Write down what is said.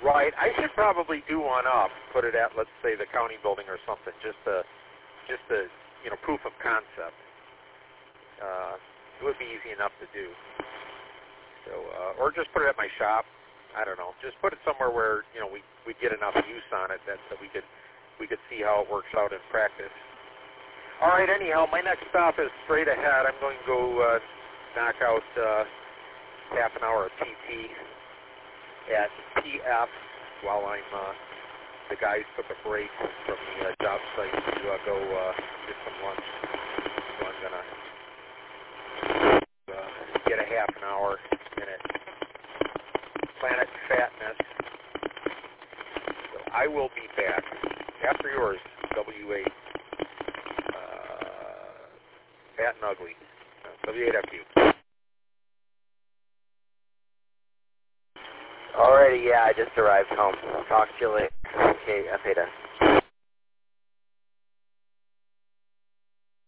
Right. I should probably do one up, put it at, let's say, the county building or something, just a proof of concept. It would be easy enough to do. So, or just put it at my shop. I don't know. Just put it somewhere where we get enough use on it that we could see how it works out in practice. All right. Anyhow, my next stop is straight ahead. I'm going to go knock out half an hour of TT at PF while the guys took a break from the job site to go get some lunch. So I'm gonna get a half an hour in it. Planet Fatness. So I will be back after yours, W8. Fat and Ugly. W8FU. Alrighty, yeah, I just arrived home. I'll talk to you later. Okay, F8S.